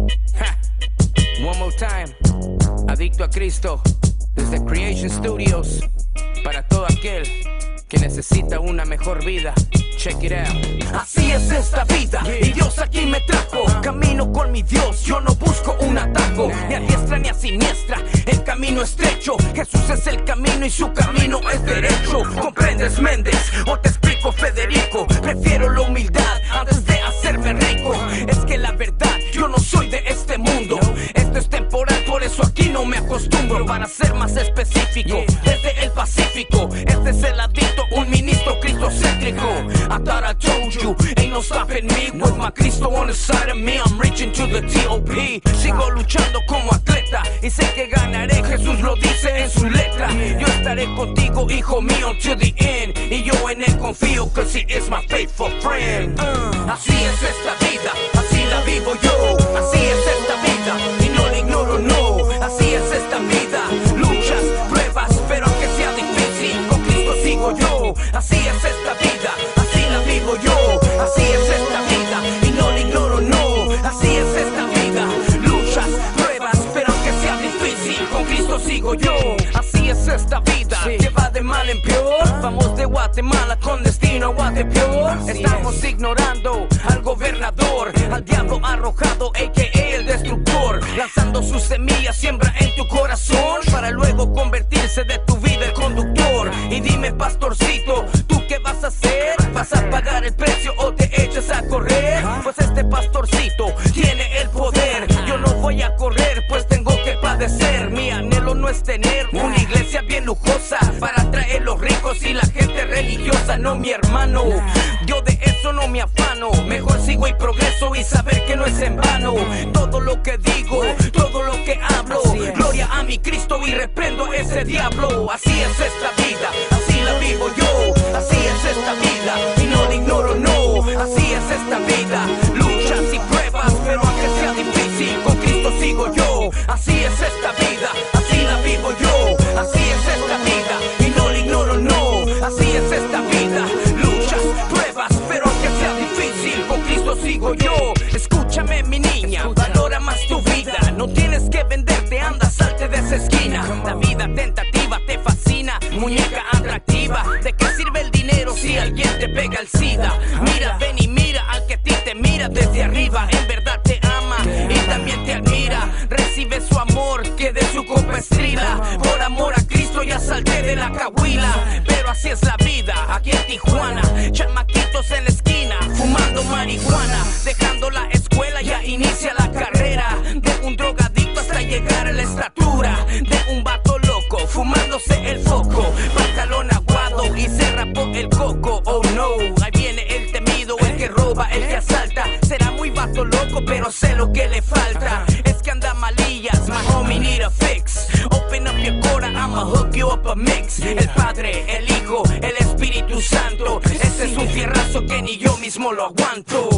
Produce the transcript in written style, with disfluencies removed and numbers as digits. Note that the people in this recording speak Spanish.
Ja. One more time. Adicto a Cristo, desde Creation Studios, para todo aquel que necesita una mejor vida. Check it out. Así es esta vida, y Dios aquí me trajo. Camino con mi Dios, yo no busco un atajo, ni a diestra ni a siniestra, el camino estrecho. Jesús es el camino y su camino es derecho. ¿Comprendes, Méndez? O te explico, Federico. Prefiero la humildad antes de hacerme rico. Es que la verdad, yo no soy de este mundo. Esto es temporal, por eso aquí no me acostumbro. Para ser más específico, desde el Pacífico, este es el adicto, un ministro cristocéntrico. I thought I told you, ain't no stopping me. With my Cristo on the side of me, I'm reaching to the T.O.P. Sigo luchando como atleta y sé que ganaré, Jesús lo dice en su letra. Yo estaré contigo, hijo mío, to the end. Y yo en él confío, cause he is my faithful friend. Así es esta vida, así la vivo yo. Así es esta vida, y no la ignoro, no. Así es esta vida, luchas, pruebas, pero aunque sea difícil, con Cristo sigo yo. Así es esta vida, así la vivo yo. Así es esta vida, y no la ignoro, no. Así es esta vida, luchas, pruebas, pero aunque sea difícil, con Cristo sigo yo. Así es esta vida, que va de mal en peor. Vamos de Guatemala con destino a Guatepeor. Estamos ignorando al gobernador, al diablo arrojado, a.k.a. el destructor. Lanzando sus semillas, siembra en tu corazón, para luego convertirse de tu vida el conductor. Y dime, pastorcito, ¿tú qué vas a hacer? ¿Vas a pagar el precio o te echas a correr? Pues este pastorcito tiene el poder. Yo no voy a correr, pues tengo que padecer. Mi anhelo no es tener una iglesia bien lujosa para atraer los ricos y la gente religiosa. No, mi hermano, yo de eso no me afano. Mejor sigo y progreso y saber que no es en vano. Todo lo que digo, todo lo que hablo, gloria a mi Cristo y reprendo a ese diablo. Así es esta vida, así la vivo yo. Así es esta vida, y no la ignoro, no. Así es esta vida, luchas y pruebas, pero aunque sea difícil, con Cristo sigo yo. Así es esta vida, así la vivo yo. Así es esta vida, y no la ignoro, no. Así es esta vida, luchas, pruebas, pero aunque sea difícil, con Cristo sigo yo. Escúchame, mi niña, valora más tu vida. No tienes que venderte, anda, salte de esa esquina. La vida tentativa te fascina, muñeca atractiva. ¿De qué sirve el dinero si alguien te pega el SIDA? Mira, ven y mira al que a ti te mira desde arriba. En verdad te ama y también te admira. Recibe su amor, que de su copa estrila. Por amor a Cristo ya salté de la cahuila. Pero así es la vida aquí en Tijuana. Chamaquitos en la esquina, fumando marihuana. Dejando la escuela ya inicia la carrera. De un drogadicto hasta llegar a la estatura de un vato loco, fumándose el foco. Pantalón aguado y se rapó el coco. Oh no, ahí viene el temido, el que roba, el que asalta. Será muy vato loco, pero sé lo que le falta. Es que anda malillas, my homie need a fix. Open up your cora, I'ma hook you up a mix. El Padre, el Hijo, el Espíritu Santo. Ese es un fierrazo que ni yo mismo lo aguanto.